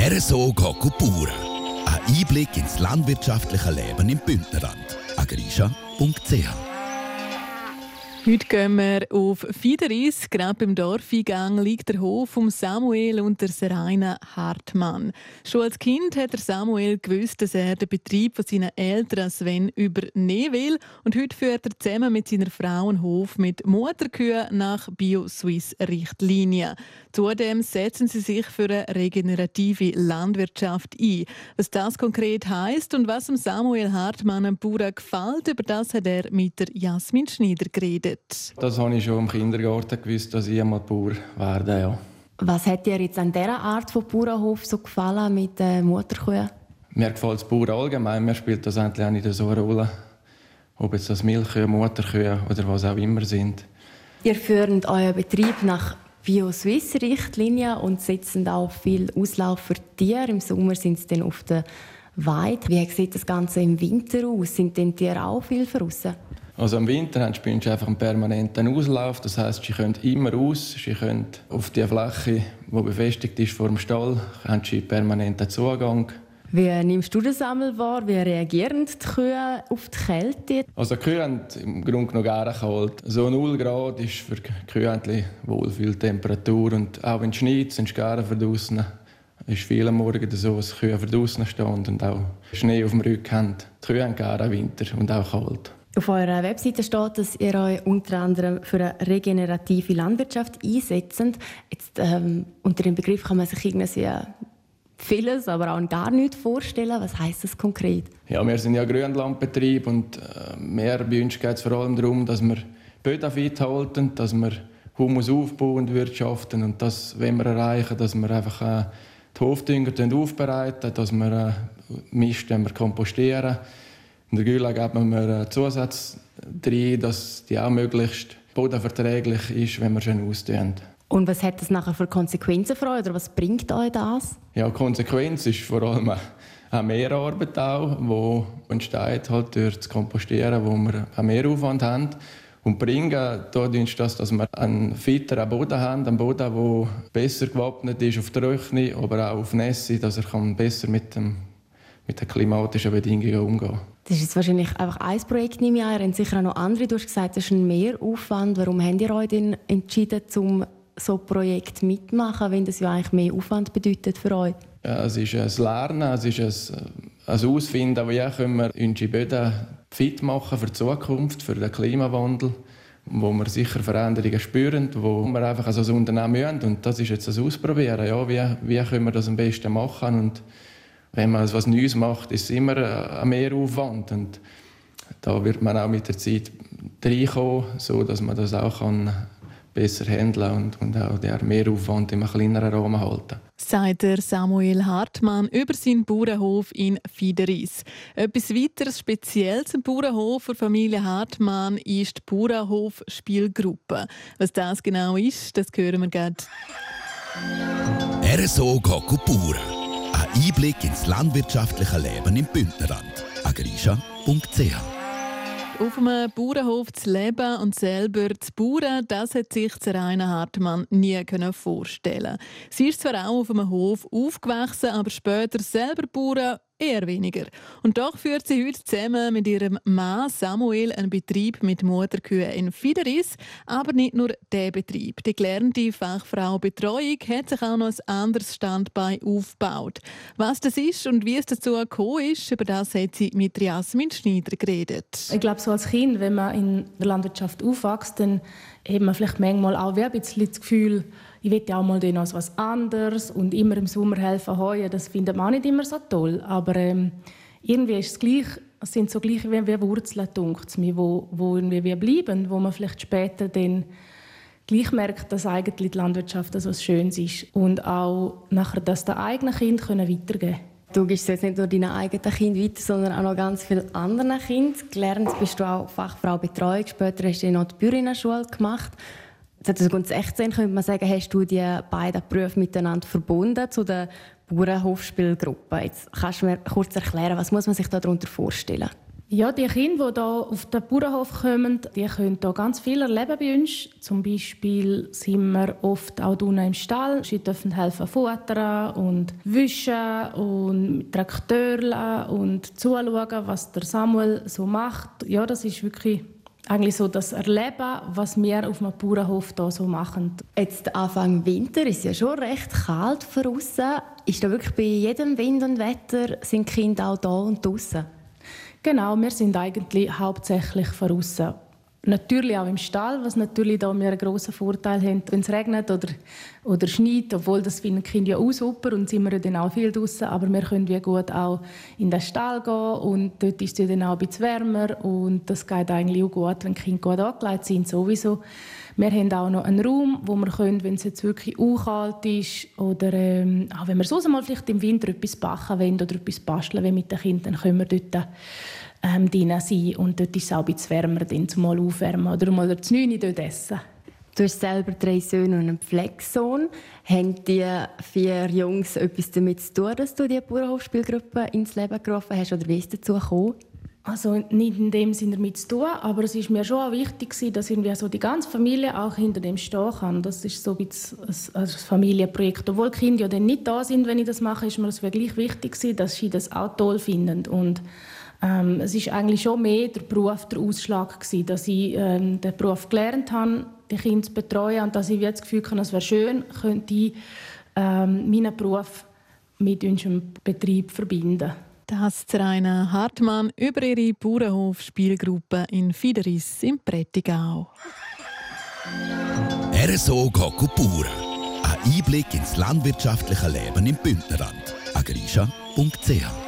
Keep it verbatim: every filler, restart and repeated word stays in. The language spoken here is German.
RSO geht Bauern. Ein Einblick ins landwirtschaftliche Leben im Bündnerland. agrischa punkt c h. Heute gehen wir auf Fideris. Gerade im Dorfeingang liegt der Hof von Samuel und der Seraina Hartmann. Schon als Kind hat der Samuel gewusst, dass er den Betrieb von seinen Eltern Sven übernehmen will. Und heute führt er zusammen mit seiner Frau einen Hof mit Mutterkühen nach Bio-Swiss-Richtlinien. Zudem setzen sie sich für eine regenerative Landwirtschaft ein. Was das konkret heisst und was dem Samuel Hartmann am Bauern gefällt, über das hat er mit der Jasmin Schneider geredet. Das habe ich schon im Kindergarten gewusst, dass ich einmal Bauer werde. Ja. Was hat dir jetzt an dieser Art von Bauernhof so gefallen mit den Mutterkühen? Mir gefällt das Bauern allgemein. Mir spielt das eigentlich auch nicht so eine Rolle. Ob jetzt das Milchkühe, Mutterkühe oder was auch immer sind. Ihr führt euren Betrieb nach Bio-Swiss-Richtlinien und setzt auch viel Auslauf für Tiere. Im Sommer sind sie dann auf der Weide. Wie sieht das Ganze im Winter aus? Sind denn Tiere auch viel draussen? Also im Winter haben die einfach einen permanenten Auslauf. Das heisst, sie können immer raus. Sie können auf die Fläche, die befestigt ist vor dem Stall, haben sie permanenten Zugang. Wie nimmst du das einmal wahr? Wie reagieren die Kühe auf die Kälte? Also die Kühe haben im Grunde genommen gerne kalt. So null Grad ist für die Kühe eigentlich Wohlfühltemperatur. Und auch wenn es schneit, sind sie gerne verdaussen. Es ist viel am Morgen so, dass die Kühe verdaussen stehen und auch Schnee auf dem Rücken haben. Die Kühe haben gerne Winter und auch kalt. Auf eurer Webseite steht, dass ihr euch unter anderem für eine regenerative Landwirtschaft einsetzt. Jetzt, ähm, unter dem Begriff kann man sich irgendwie vieles, aber auch gar nichts vorstellen. Was heisst das konkret? Ja, wir sind ja Grünlandbetrieb und äh, mehr bei uns geht es vor allem darum, dass wir Böden fit halten, dass wir Humus aufbauen und wirtschaften. Und das wollen wir erreichen, dass wir einfach äh, die Hofdünger aufbereiten, dass wir äh, Mist wir kompostieren. In der Gülle geben wir einen Zusatz rein, dass die auch möglichst bodenverträglich ist, wenn wir schon austun. Und was hat das nachher für Konsequenzen für euch, oder was bringt euch das? Ja, die Konsequenz ist vor allem eine Mehrarbeit, auch, die entsteht halt durch das Kompostieren, wo wir einen Mehraufwand haben. Und bringen dadurch, dass wir einen fitteren Boden haben, einen Boden, der besser gewappnet ist auf Trockenheit, aber auch auf Nässe, dass er besser mit, dem, mit den klimatischen Bedingungen umgehen kann. Das ist jetzt wahrscheinlich einfach ein Projekt, nehme ich an. Ihr habt sicher auch noch andere. Du hast gesagt, das ist ein Mehraufwand. Warum habt ihr euch denn entschieden, um so ein Projekt mitmachen, wenn das ja eigentlich mehr Aufwand bedeutet für euch? Ja, es ist ein Lernen, es ist ein, ein Ausfinden, wie können wir unsere Böden fit machen für die Zukunft, für den Klimawandel, wo wir sicher Veränderungen spüren, wo wir einfach als Unternehmen müssen. Und das ist jetzt das Ausprobieren. Ja, wie, wie können wir das am besten machen? Und wenn man etwas Neues macht, ist es immer ein Mehraufwand. Und da wird man auch mit der Zeit reinkommen, sodass man das auch kann besser handeln und, und auch den Mehraufwand in einem kleineren Rahmen halten. Sagt der Samuel Hartmann über seinen Bauernhof in Fideris. Etwas weiteres Spezielles im Bauernhof der Familie Hartmann ist die Bauernhof-Spielgruppe. Was das genau ist, das hören wir gleich. R S O geht Bauern. Ein Einblick ins landwirtschaftliche Leben im Bündnerland. agrischa punkt c h. Auf einem Bauernhof zu leben und selber zu bauen, das hat sich Seraina Hartmann nie vorstellen. Sie ist zwar auch auf einem Hof aufgewachsen, aber später selber bauen eher weniger. Und doch führt sie heute zusammen mit ihrem Mann Samuel einen Betrieb mit Mutterkühen in Fideris. Aber nicht nur der Betrieb. Die gelernte Fachfrau Betreuung hat sich auch noch ein anderes Standbein aufgebaut. Was das ist und wie es dazu gekommen ist, über das hat sie mit Jasmin Schneider geredet. Ich glaube, so als Kind, wenn man in der Landwirtschaft aufwächst, dann hat man vielleicht manchmal auch ein bisschen das Gefühl, ich will ja auch mal noch was anderes und immer im Sommer helfen heuen. Das findet man auch nicht immer so toll. Aber ähm, irgendwie ist es gleich, es sind so gleich wie, wie Wurzeln, denkt es mir, wo, wo irgendwie wie bleiben, wo man vielleicht später dann gleich merkt, dass eigentlich die Landwirtschaft etwas Schönes ist. Und auch nachher das den eigenen Kindern weitergeben können. Du gibst jetzt nicht nur deinen eigenen Kind weiter, sondern auch noch ganz vielen anderen Kindern. Gelernt bist du auch Fachfrau Betreuung. Später hast du noch die Bäuerinnenschule gemacht. zwanzig sechzehn könnte man sagen, hast du die beiden Berufe miteinander verbunden zu der Bauernhofspielgruppe. Jetzt kannst du mir kurz erklären, was muss man sich darunter vorstellen? Ja, die Kinder, die hier auf den Bauernhof kommen, die können hier ganz viel erleben bei uns. Zum Beispiel sind wir oft auch unten im Stall. Sie dürfen helfen futtern und wischen und mit Traktoren und zuschauen, was der Samuel so macht. Ja, das ist wirklich eigentlich so das Erleben, was wir auf dem Bauernhof hier so machen. Jetzt Anfang Winter ist es ja schon recht kalt draussen. Ist da wirklich bei jedem Wind und Wetter sind die Kinder auch da und draussen? Genau, wir sind eigentlich hauptsächlich draussen. Natürlich auch im Stall, was natürlich da wir einen grossen Vorteil haben, wenn es regnet oder, oder schneit, obwohl das finden die Kinder ja auch super und sind wir ja dann auch viel draussen, aber wir können wie gut auch in den Stall gehen und dort ist es dann auch ein bisschen wärmer und das geht eigentlich auch gut, wenn die Kinder gut angelegt sind, sowieso. Wir haben auch noch einen Raum, wo wir können, wenn es jetzt wirklich auch kalt ist oder ähm, auch wenn wir sonst mal vielleicht im Winter etwas backen wollen oder etwas basteln wollen mit den Kindern, dann können wir dort ähm, drinnen sein und dort ist es auch ein bisschen wärmer, dann zum mal aufwärmen oder mal das Neune dort essen. Du hast selber drei Söhne und einen Pflegesohn. Haben die vier Jungs etwas damit zu tun, dass du die Bauernhofspielgruppe ins Leben gerufen hast oder wie ist es dazu gekommen? Also nicht in dem Sinne damit zu tun, aber es ist mir schon auch wichtig, dass irgendwie so die ganze Familie auch hinter dem stehen kann. Das ist so ein bisschen ein Familienprojekt. Obwohl die Kinder ja dann nicht da sind, wenn ich das mache, ist mir das wirklich wichtig, dass sie das auch toll finden. Und ähm, es ist eigentlich schon mehr der Beruf der Ausschlag gewesen, dass ich ähm, den Beruf gelernt habe, die Kinder zu betreuen und dass ich jetzt das Gefühl habe, es wäre schön, könnte ich ähm, meinen Beruf mit unserem Betrieb verbinden. Das Seraina Hartmann über ihre Bauernhof-Spielgruppe in Fideris im Prättigau. R S O geht Bauern. Ein Einblick ins landwirtschaftliche Leben im Bündnerland. agrischa punkt c h